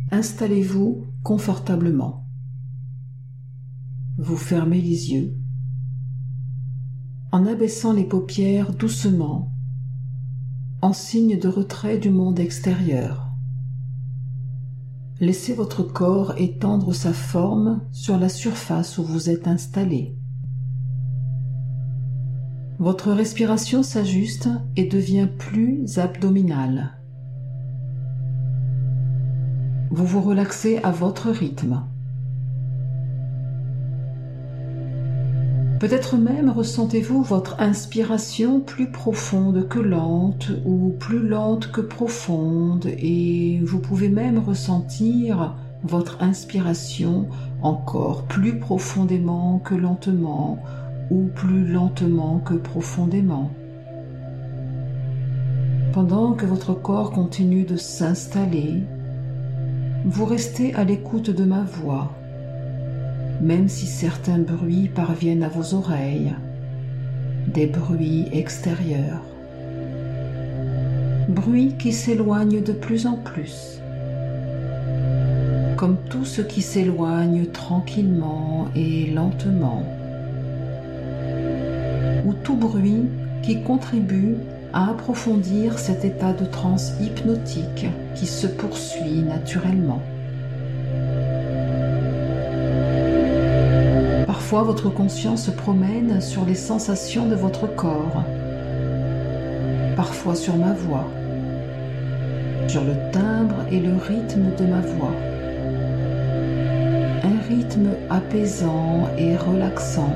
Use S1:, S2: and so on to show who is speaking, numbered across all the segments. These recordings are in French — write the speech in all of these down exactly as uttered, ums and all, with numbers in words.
S1: Installez-vous confortablement. Vous fermez les yeux. En abaissant les paupières doucement, en signe de retrait du monde extérieur. Laissez votre corps étendre sa forme sur la surface où vous êtes installé. Votre respiration s'ajuste et devient plus abdominale. Vous vous relaxez à votre rythme. Peut-être même ressentez-vous votre inspiration plus profonde que lente ou plus lente que profonde, et vous pouvez même ressentir votre inspiration encore plus profondément que lentement ou plus lentement que profondément. Pendant que votre corps continue de s'installer, vous restez à l'écoute de ma voix, même si certains bruits parviennent à vos oreilles, des bruits extérieurs, bruits qui s'éloignent de plus en plus, comme tout ce qui s'éloigne tranquillement et lentement, ou tout bruit qui contribue à approfondir cet état de transe hypnotique qui se poursuit naturellement. Parfois, votre conscience se promène sur les sensations de votre corps, parfois sur ma voix, sur le timbre et le rythme de ma voix. Un rythme apaisant et relaxant.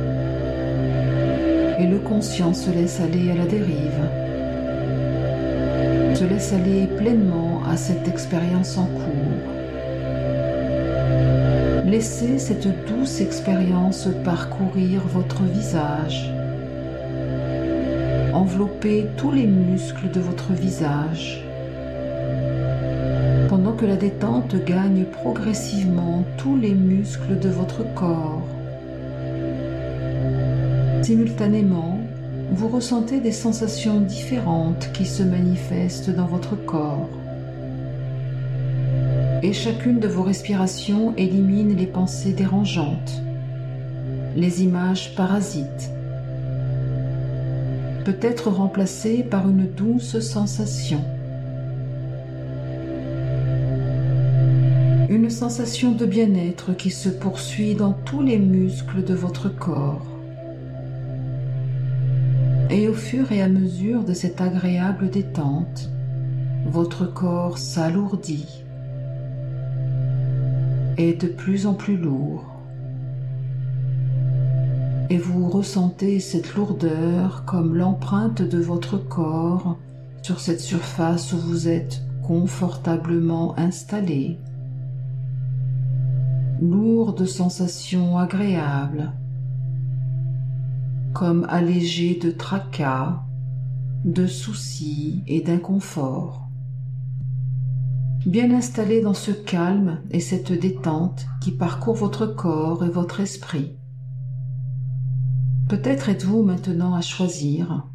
S1: Et le conscient se laisse aller à la dérive, se laisse aller pleinement à cette expérience en cours. Laissez cette douce expérience parcourir votre visage, envelopper tous les muscles de votre visage, pendant que la détente gagne progressivement tous les muscles de votre corps. Simultanément, vous ressentez des sensations différentes qui se manifestent dans votre corps. Et chacune de vos respirations élimine les pensées dérangeantes, les images parasites, peut-être remplacées par une douce sensation. Une sensation de bien-être qui se poursuit dans tous les muscles de votre corps. Et au fur et à mesure de cette agréable détente, votre corps s'alourdit, est de plus en plus lourd. Et vous ressentez cette lourdeur comme l'empreinte de votre corps sur cette surface où vous êtes confortablement installé. Lourde sensation agréable, comme allégé de tracas, de soucis et d'inconfort. Bien installé dans ce calme et cette détente qui parcourt votre corps et votre esprit. Peut-être êtes-vous maintenant à choisir.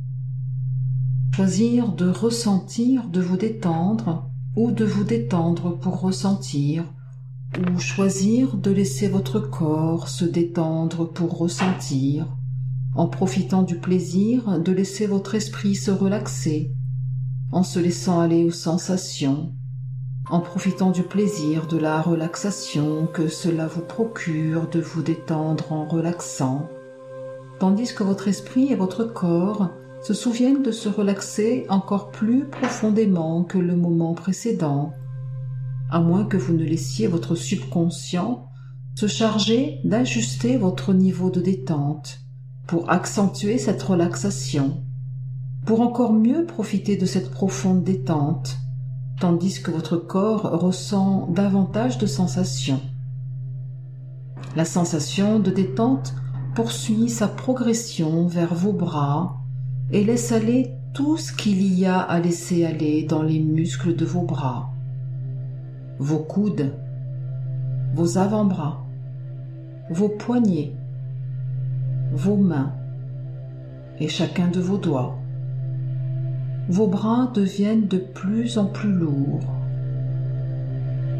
S1: Choisir de ressentir, de vous détendre, ou de vous détendre pour ressentir, ou choisir de laisser votre corps se détendre pour ressentir, en profitant du plaisir de laisser votre esprit se relaxer, en se laissant aller aux sensations, en profitant du plaisir de la relaxation que cela vous procure de vous détendre en relaxant, tandis que votre esprit et votre corps se souviennent de se relaxer encore plus profondément que le moment précédent, à moins que vous ne laissiez votre subconscient se charger d'ajuster votre niveau de détente pour accentuer cette relaxation, pour encore mieux profiter de cette profonde détente, tandis que votre corps ressent davantage de sensations. La sensation de détente poursuit sa progression vers vos bras et laisse aller tout ce qu'il y a à laisser aller dans les muscles de vos bras, vos coudes, vos avant-bras, vos poignets, vos mains et chacun de vos doigts. Vos bras deviennent de plus en plus lourds.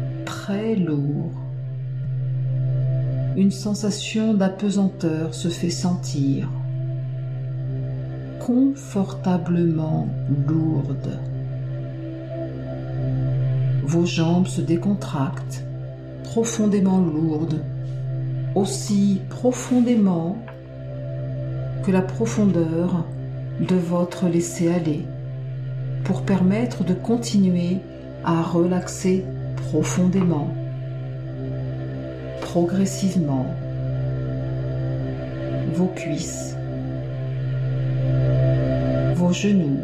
S1: très lourd. Une sensation d'apesanteur se fait sentir, confortablement lourde. Vos jambes se décontractent, profondément lourdes, aussi profondément que la profondeur de votre laisser-aller, pour permettre de continuer à relaxer profondément, progressivement, vos cuisses, vos genoux,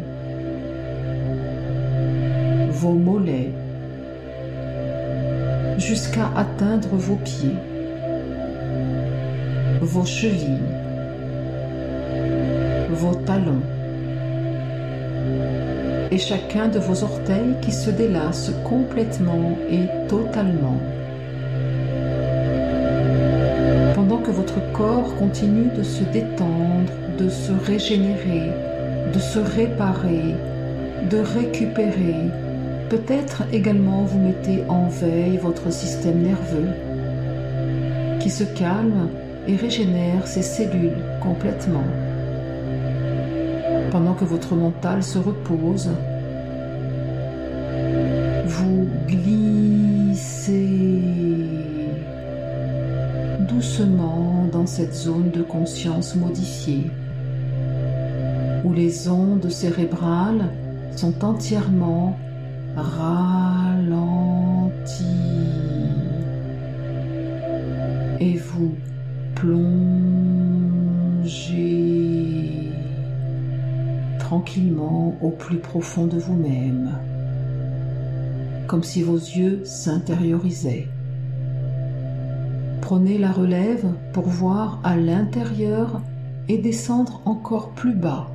S1: vos mollets, jusqu'à atteindre vos pieds, vos chevilles, vos talons, et chacun de vos orteils qui se délasse complètement et totalement. Pendant que votre corps continue de se détendre, de se régénérer, de se réparer, de récupérer, peut-être également vous mettez en veille votre système nerveux qui se calme et régénère ses cellules complètement. Pendant que votre mental se repose, vous glissez doucement dans cette zone de conscience modifiée, où les ondes cérébrales sont entièrement ralenties et vous plongez tranquillement au plus profond de vous-même, comme si vos yeux s'intériorisaient. Prenez la relève pour voir à l'intérieur et descendre encore plus bas.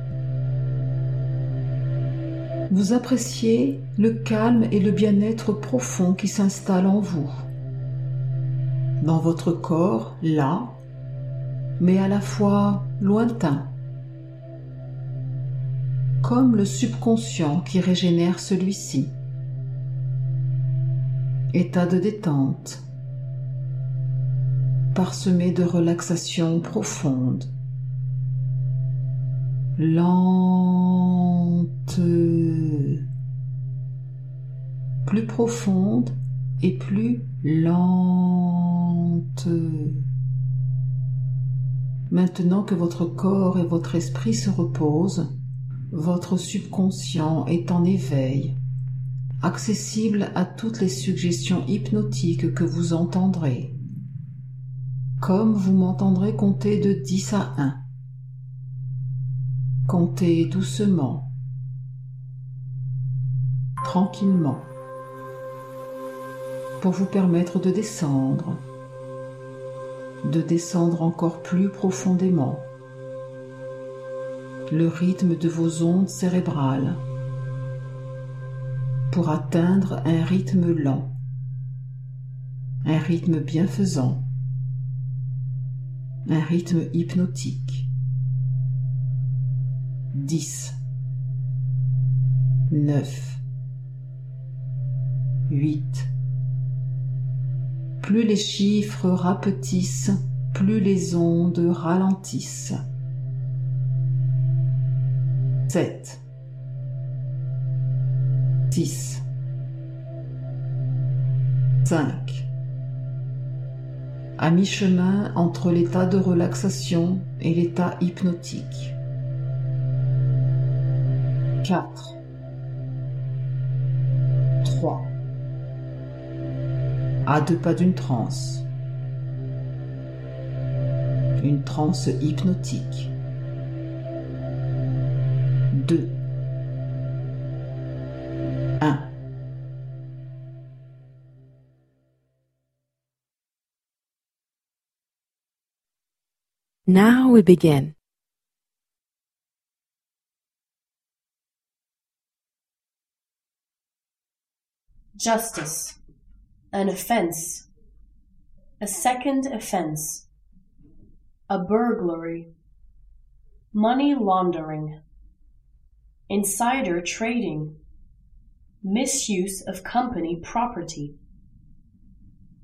S1: Vous appréciez le calme et le bien-être profond qui s'installe en vous, dans votre corps là, mais à la fois lointain, comme le subconscient qui régénère celui-ci. État de détente, parsemé de relaxation profonde, lente, plus profonde et plus lente. Maintenant que votre corps et votre esprit se reposent, votre subconscient est en éveil, accessible à toutes les suggestions hypnotiques que vous entendrez, comme vous m'entendrez compter de dix à un. Comptez doucement, tranquillement, pour vous permettre de descendre, de descendre encore plus profondément, le rythme de vos ondes cérébrales, pour atteindre un rythme lent, un rythme bienfaisant, un rythme hypnotique. dix, neuf, huit. Plus les chiffres rapetissent, plus les ondes ralentissent. sept, six, cinq. À mi-chemin entre l'état de relaxation et l'état hypnotique. quatre, trois. À deux pas d'une transe. Une transe hypnotique. deux, un.
S2: Now we begin.
S3: Justice. An offense. A second offense. A burglary. Money laundering. Insider trading. Misuse of company property.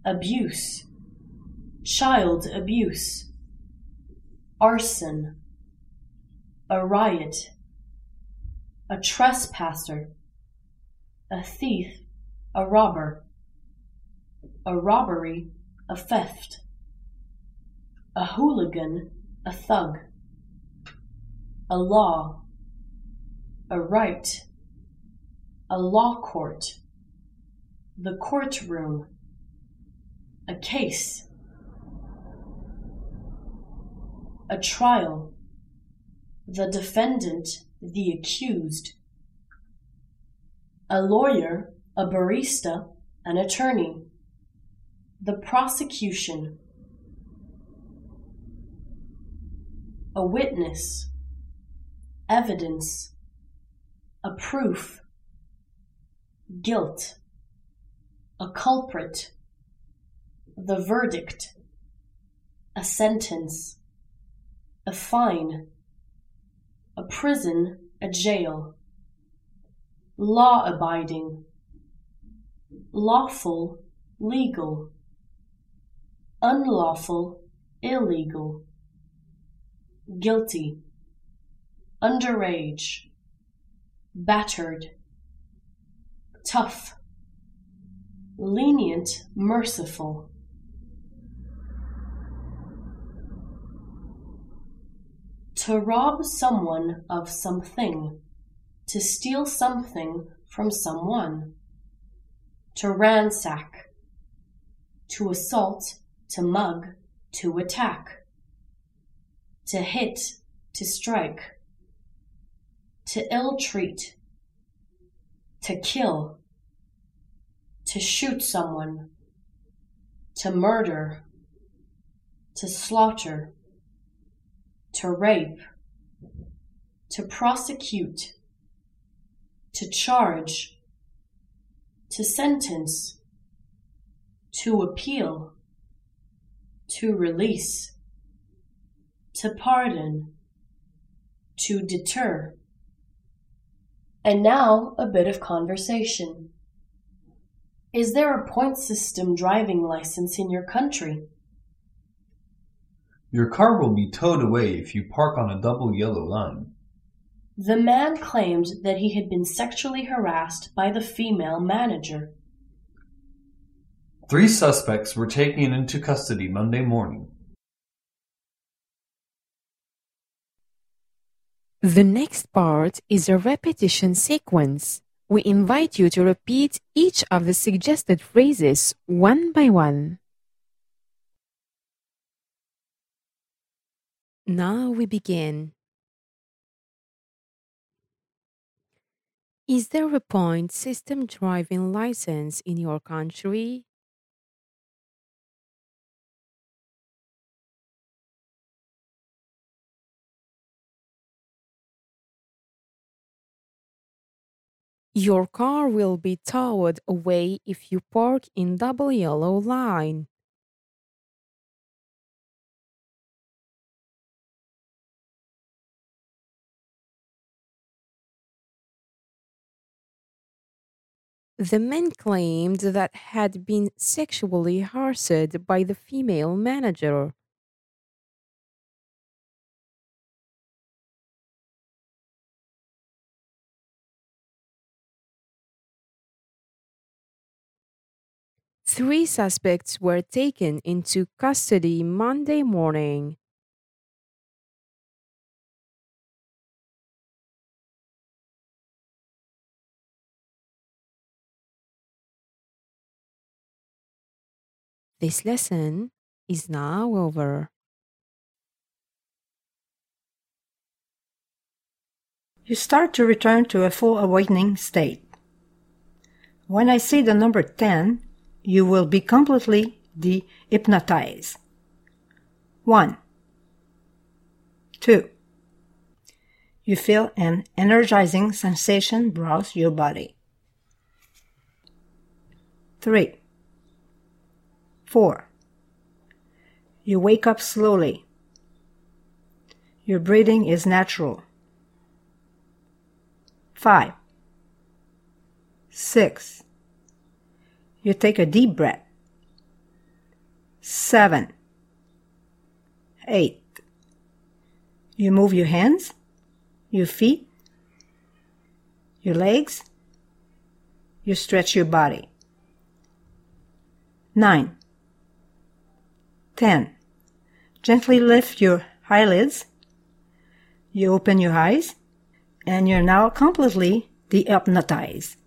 S3: abuse, child abuse, arson, a riot, a trespasser, a thief, a robber, a robbery, a theft, a hooligan, a thug, a law, a right, a law court, the courtroom, a case, a trial, the defendant, the accused, a lawyer, a barrister, an attorney, the prosecution, a witness, evidence, a proof, guilt, a culprit, the verdict, a sentence, a fine, a prison, a jail, law-abiding, lawful, legal, unlawful, illegal, guilty, underage, battered, tough, lenient, merciful. To rob someone of something, to steal something from someone, to ransack, to assault, to mug, to attack, to hit, to strike, to ill-treat, to kill, to shoot someone, to murder, to slaughter, to rape, to prosecute, to charge, to sentence, to appeal, to release, to pardon, to deter. And now a bit of conversation. Is there a point system driving license in your country?
S2: Your car will be towed away if you park on a double yellow line.
S3: The man claimed that he had been sexually harassed by the female manager.
S2: Three suspects were taken into custody Monday morning.
S4: The next part is a repetition sequence. We invite you to repeat each of the suggested phrases one by one. Now we begin. Is there a point system driving license in your country? Your car will be towed away if you park in double yellow line. The man claimed that had been sexually harassed by the female manager. Three suspects were taken into custody Monday morning. This lesson is now over.
S5: You start to return to a full awakening state. When I say the number ten, you will be completely de-hypnotized. One. Two. You feel an energizing sensation browse your body. Three. Four. You wake up slowly. Your breathing is natural. Five. Six. You take a deep breath. seven, eight. You move your hands, your feet, your legs. You stretch your body. nine, ten. Gently lift your eyelids. You open your eyes, and you're now completely dehypnotized.